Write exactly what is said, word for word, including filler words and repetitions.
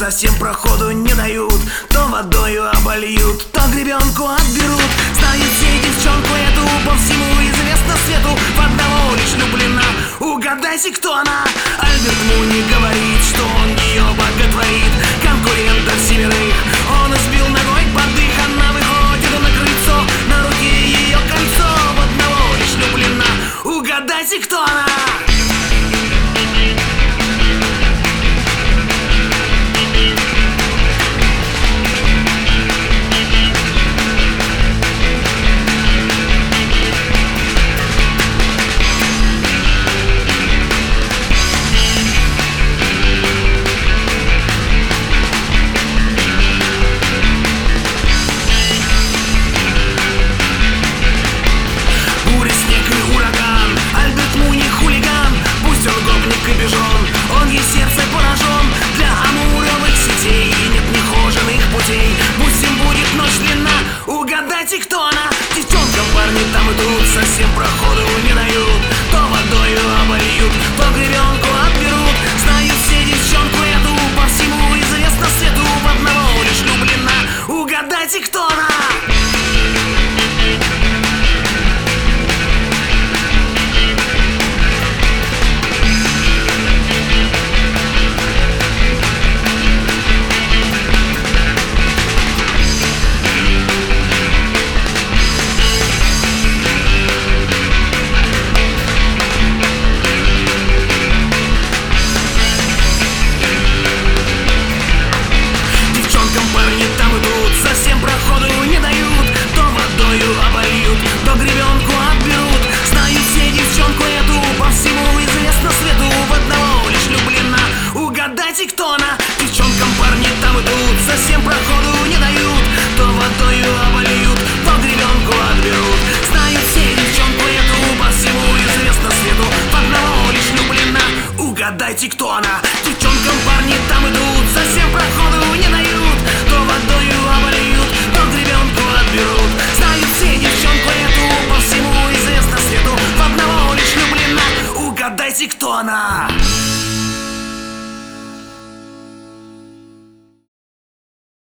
совсем проходу не дают. То водою обольют, то гребенку отберут. Знают все девчонку эту, по всему известно свету. В одного лишь влюблена, угадайте, кто она. Альберт Муни говорит, что он ее боготворит. Конкурентов семерых он избил ногой под дых. Она выходит на крыльцо, на руке ее кольцо. В одного лишь влюблена, угадайте, кто она. Он ей сердце поражен, для амуровых сетей нет нехоженных путей. Пусть им будет ночь длинна, угадайте, кто она. Девчонкам парни там идут, совсем проходу не дают. То водою обольют, то гребенку отберут. Знают все девчонку эту, по всему известно свету. В одного лишь влюблена, угадайте, кто она. Кто она? Девчонкам парни там идут, совсем проходу не дают. То водою обольют, то гребенку отберут. Знают все девчонку эту, по всему известно свету. В одного лишь влюблена, угадайте, кто она. Девчонкам парни там идут, совсем проходу не дают. То водою обольют, то гребенку отберут. Знают все девчонку эту, по всему известно свету. В одного лишь влюблена, угадайте, кто она.